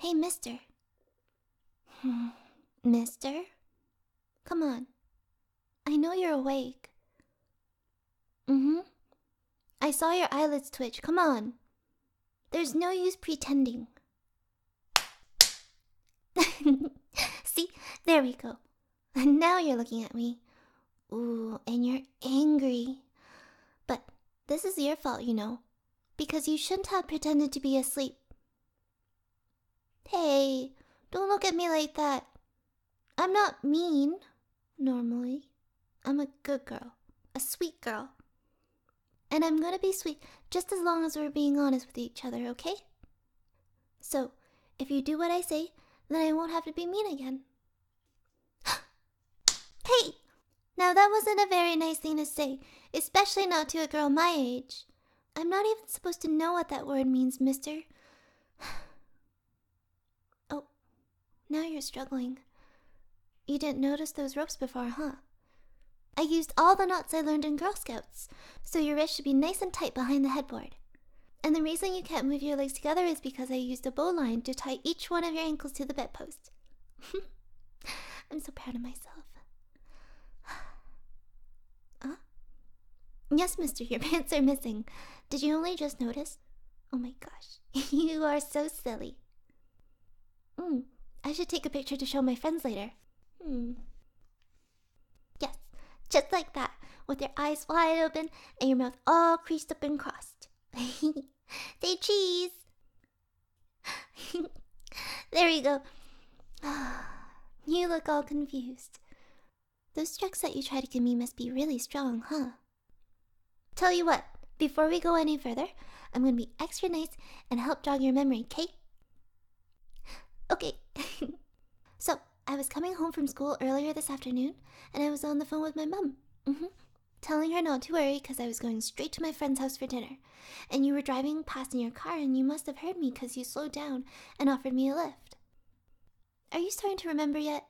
Hey, mister. Mister? Come on. I know you're awake. I saw your eyelids twitch. Come on. There's no use pretending. See? There we go. And now you're looking at me. Ooh, and you're angry. But this is your fault, you know. Because you shouldn't have pretended to be asleep. Hey, don't look at me like that. I'm not mean, normally. I'm a good girl. A sweet girl. And I'm gonna be sweet just as long as we're being honest with each other, okay? So, if you do what I say, then I won't have to be mean again. Hey! Now that wasn't a very nice thing to say, especially not to a girl my age. I'm not even supposed to know what that word means, mister. Oh, now you're struggling. You didn't notice those ropes before, huh? I used all the knots I learned in Girl Scouts, so your wrist should be nice and tight behind the headboard. And the reason you can't move your legs together is because I used a bowline to tie each one of your ankles to the bedpost. I'm so proud of myself. Huh? Yes, mister, your pants are missing. Did you only just notice? Oh my gosh, you are so silly. I should take a picture to show my friends later. Yes, just like that, with your eyes wide open and your mouth all creased up and crossed. Say cheese! There we go. You look all confused. Those tricks that you try to give me must be really strong, huh? Tell you what, before we go any further, I'm gonna be extra nice and help jog your memory, Kate? Okay. So, I was coming home from school earlier this afternoon, and I was on the phone with my mom. Telling her not to worry because I was going straight to my friend's house for dinner. And you were driving past in your car and you must have heard me because you slowed down and offered me a lift. Are you starting to remember yet?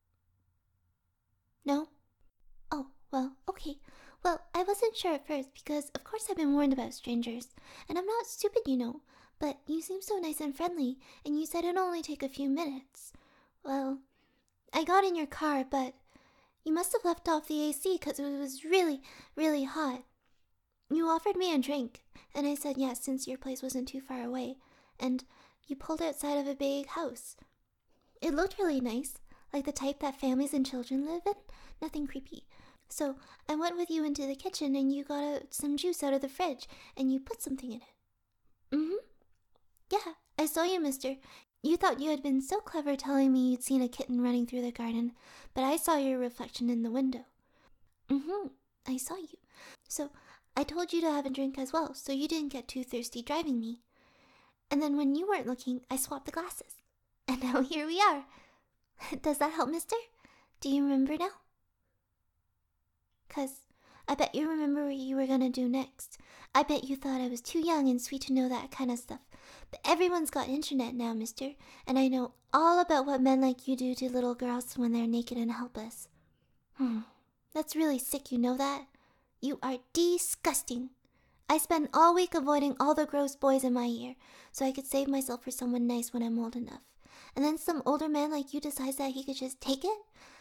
No? Oh, well, okay. Well, I wasn't sure at first because of course I've been warned about strangers. And I'm not stupid, you know. But you seem so nice and friendly, and you said it'd only take a few minutes. Well, I got in your car, but you must have left off the AC because it was really, really hot. You offered me a drink, and I said yes since your place wasn't too far away, and you pulled outside of a big house. It looked really nice, like the type that families and children live in, nothing creepy. So I went with you into the kitchen and you got some juice out of the fridge and you put something in it. Yeah, I saw you, mister. You thought you had been so clever telling me you'd seen a kitten running through the garden, but I saw your reflection in the window. I saw you. So I told you to have a drink as well, so you didn't get too thirsty driving me. And then when you weren't looking, I swapped the glasses. And now here we are. Does that help, mister? Do you remember now? 'Cause I bet you remember what you were gonna do next. I bet you thought I was too young and sweet to know that kind of stuff. But everyone's got internet now, mister, and I know all about what men like you do to little girls when they're naked and helpless. That's really sick, you know that? You are disgusting. I spend all week avoiding all the gross boys in my year, so I could save myself for someone nice when I'm old enough. And then some older man like you decides that he could just take it?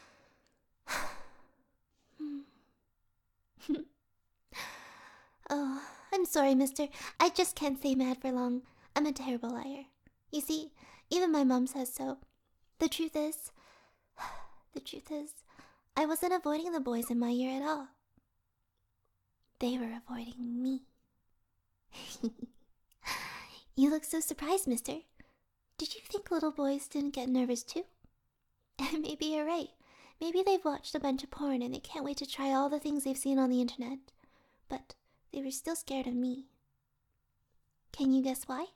Oh, I'm sorry, mister. I just can't stay mad for long. I'm a terrible liar. You see, even my mom says so. The truth is, I wasn't avoiding the boys in my year at all. They were avoiding me. You look so surprised, mister. Did you think little boys didn't get nervous too? Maybe you're right. Maybe they've watched a bunch of porn and they can't wait to try all the things they've seen on the internet. But they were still scared of me. Can you guess why?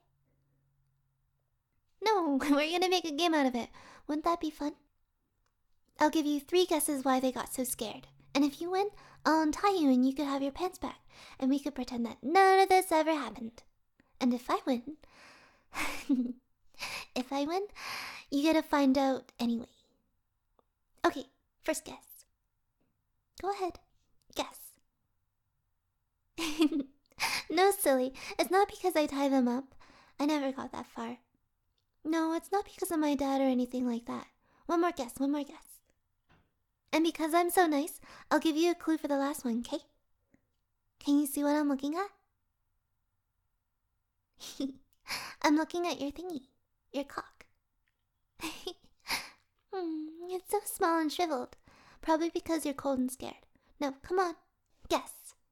No, we're gonna make a game out of it. Wouldn't that be fun? I'll give you 3 guesses why they got so scared. And if you win, I'll untie you and you could have your pants back. And we could pretend that none of this ever happened. And if I win... you gotta find out anyway. Okay, first guess. Go ahead. Guess. No, silly. It's not because I tie them up. I never got that far. No, it's not because of my dad or anything like that. One more guess, one more guess. And because I'm so nice, I'll give you a clue for the last one, okay? Can you see what I'm looking at? I'm looking at your thingy. Your cock. It's so small and shriveled. Probably because you're cold and scared. No, come on. Guess.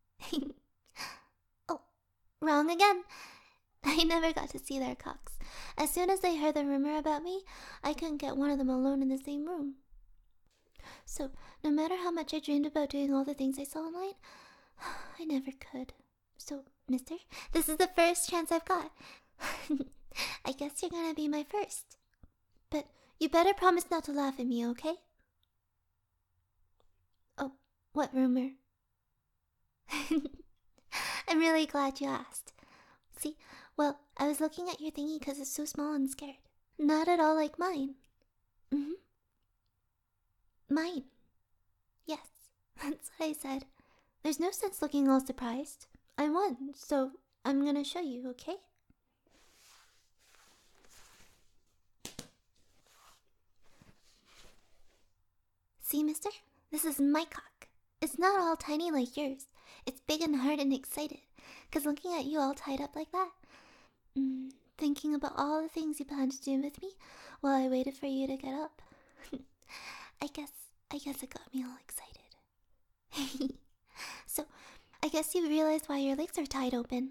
Oh, wrong again. I never got to see their cocks. As soon as they heard the rumor about me, I couldn't get one of them alone in the same room. So, no matter how much I dreamed about doing all the things I saw online, I never could. So, mister, this is the first chance I've got. I guess you're gonna be my first. But you better promise not to laugh at me, okay? Oh, what rumor? I'm really glad you asked. See, well, I was looking at your thingy because it's so small and scared. Not at all like mine. Mine. Yes, that's what I said. There's no sense looking all surprised. I won, so I'm gonna show you, okay? See, mister? This is my cock. It's not all tiny like yours. It's big and hard and excited. 'Cause looking at you all tied up like that, thinking about all the things you planned to do with me while I waited for you to get up. I guess it got me all excited. So, I guess you realized why your legs are tied open.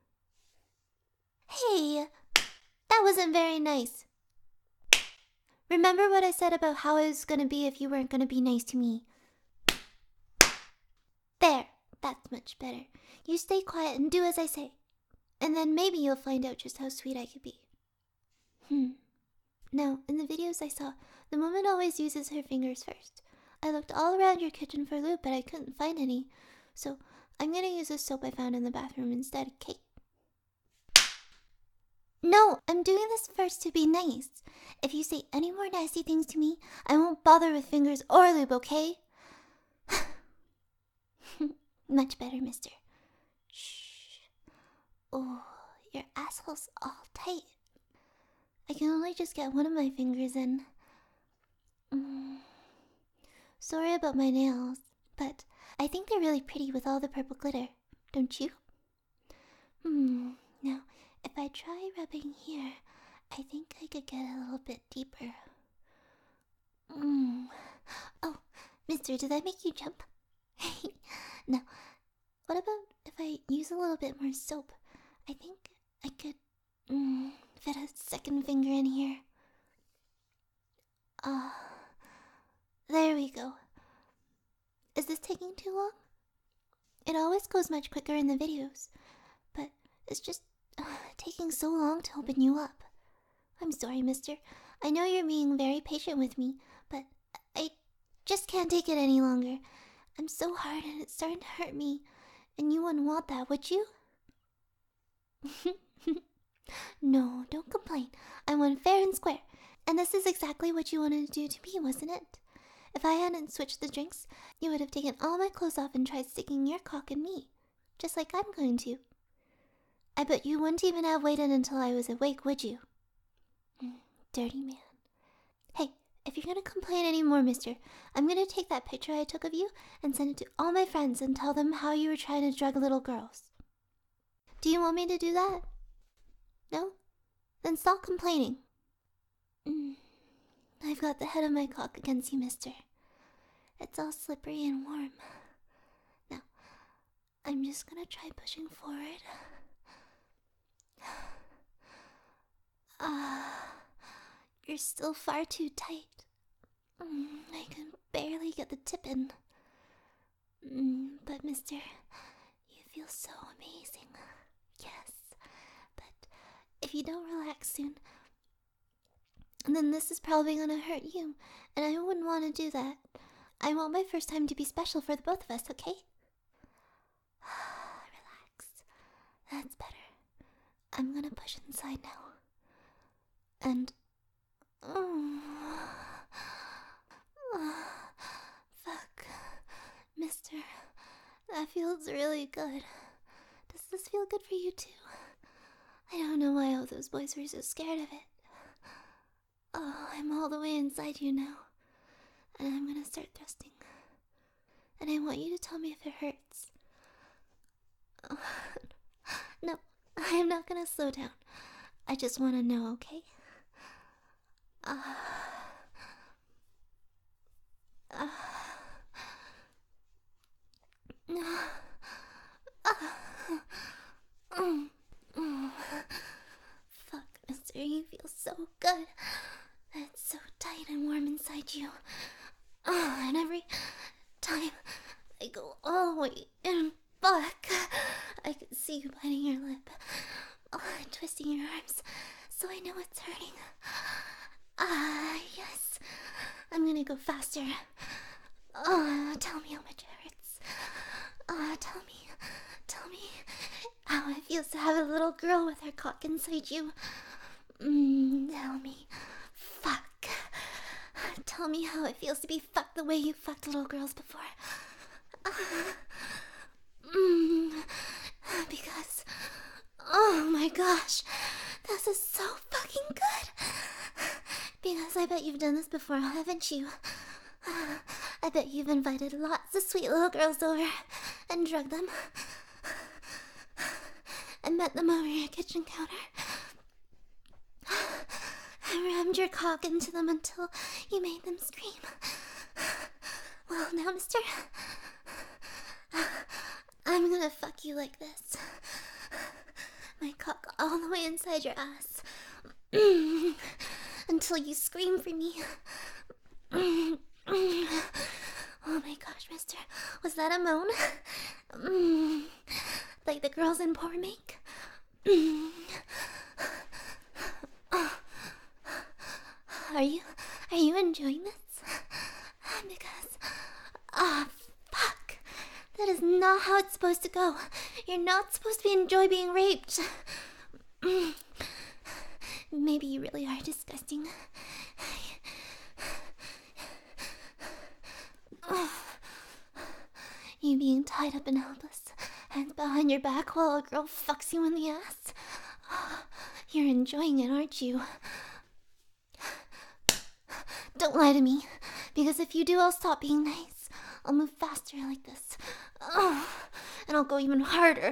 Hey, that wasn't very nice. Remember what I said about how it was gonna be if you weren't gonna be nice to me? There, that's much better. You stay quiet and do as I say. And then maybe you'll find out just how sweet I could be. Now, in the videos I saw, the woman always uses her fingers first. I looked all around your kitchen for lube, but I couldn't find any. So, I'm gonna use this soap I found in the bathroom instead, okay? No, I'm doing this first to be nice. If you say any more nasty things to me, I won't bother with fingers or lube, okay? Much better, mister. Shh. Oh, your asshole's all tight. I can only just get one of my fingers in. Sorry about my nails, but I think they're really pretty with all the purple glitter, don't you? Now, if I try rubbing here, I think I could get a little bit deeper. Oh, mister, did that make you jump? Now, what about if I use a little bit more soap? I think I could fit a second finger in here. There we go. Is this taking too long? It always goes much quicker in the videos, but it's just taking so long to open you up. I'm sorry, mister. I know you're being very patient with me, but I just can't take it any longer. I'm so hard and it's starting to hurt me, and you wouldn't want that, would you? No, don't complain. I won fair and square, and this is exactly what you wanted to do to me, wasn't it? If I hadn't switched the drinks, you would have taken all my clothes off and tried sticking your cock in me, just like I'm going to. I bet you wouldn't even have waited until I was awake, would you? Dirty man. Hey, if you're gonna complain anymore, mister, I'm gonna take that picture I took of you and send it to all my friends and tell them how you were trying to drug little girls. Do you want me to do that? No? Then stop complaining. I've got the head of my cock against you, mister. It's all slippery and warm. Now, I'm just gonna try pushing forward. You're still far too tight. I can barely get the tip in. But mister, you feel so amazing. Yes, but if you don't relax soon, then this is probably gonna hurt you, and I wouldn't want to do that. I want my first time to be special for the both of us, okay? Relax. That's better. I'm gonna push inside now. And... fuck. Mister, that feels really good. Does this feel good for you too? I don't know why all those boys were so scared of it. Oh, I'm all the way inside you now. And I'm gonna start thrusting. And I want you to tell me if it hurts. Oh, no, I am not gonna slow down. I just want to know, okay? Uh, uh, Fuck, mister, you feel so good. It's so tight and warm inside you. And every time I go all the way in, fuck, I can see you biting your lip. And twisting your arms, so I know it's hurting. Yes. I'm gonna go faster. Tell me how much it hurts. Tell me how it feels to have a little girl with her cock inside you. Tell me. Fuck. Tell me how it feels to be fucked the way you fucked little girls before. Because, oh my gosh, this is so fucking good. Because I bet you've done this before, haven't you? I bet you've invited lots of sweet little girls over and drugged them and met them over your kitchen counter and rammed your cock into them until you made them scream. Well, now, mister, I'm gonna fuck you like this. My cock all the way inside your ass. Until you scream for me. Oh my gosh, mister. Was that a moan? Like the girls in Poor Make? Are you enjoying this? Because, fuck. That is not how it's supposed to go. You're not supposed to enjoy being raped. Maybe you really are disgusting. You being tied up and helpless, hands behind your back while a girl fucks you in the ass. You're enjoying it, aren't you? Don't lie to me, because if you do, I'll stop being nice. I'll move faster like this. And I'll go even harder.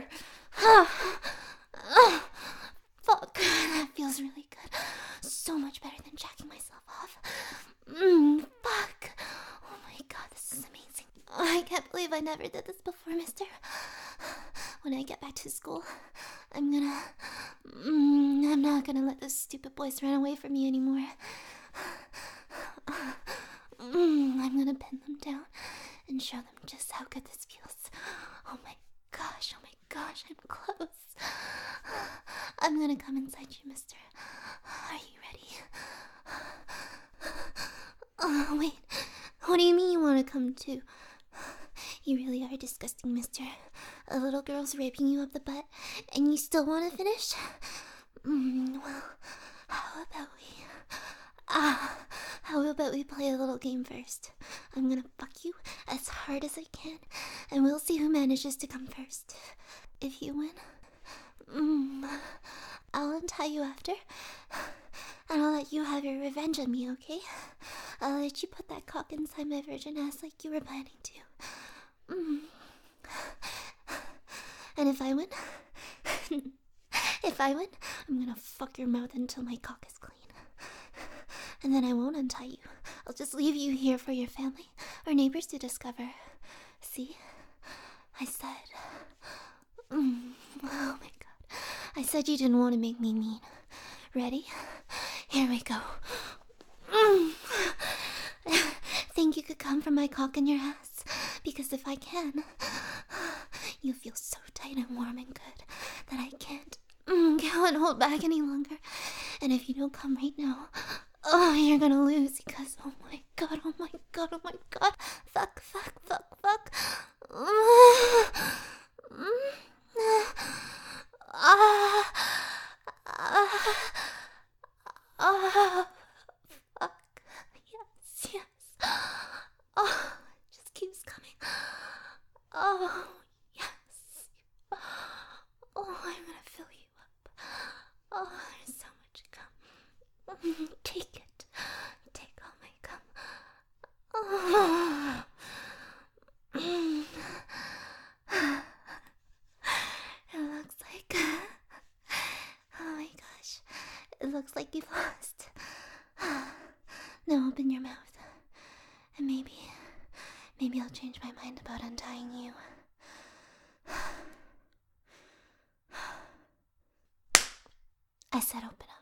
Fuck, that feels really good. So much better than jacking myself off. Fuck. Oh my god, this is amazing. I can't believe I never did this before, mister. When I get back to school, I'm not gonna let those stupid boys run away from me anymore. I'm gonna pin them down and show them just how good this feels. Oh my gosh, I'm close. I'm gonna come inside you, mister. Are you ready? Oh, wait. What do you mean you want to come too? You really are disgusting, mister. A little girl's raping you up the butt, and you still want to finish? Well, how about we play a little game first? I'm gonna fuck you as hard as I can, and we'll see who manages to come first. If you win, I'll untie you after, and I'll let you have your revenge on me, okay? I'll let you put that cock inside my virgin ass like you were planning to. And if I win, I'm gonna fuck your mouth until my cock is clean. And then I won't untie you. I'll just leave you here for your family or neighbors to discover. See? I said... oh my god. I said you didn't want to make me mean. Ready? Here we go. Think you could come from my cock in your ass? Because if I can, you'll feel so tight and warm and good that I can't hold back any longer. And if you don't come right now, you're gonna lose because oh my god. Fuck. Fuck. Yes. Oh, it just keeps coming. Oh, yes. Oh, I'm gonna fill you up. Oh, there's so much cum. Take it. looks like you've lost. Now open your mouth. And maybe I'll change my mind about untying you. I said open up.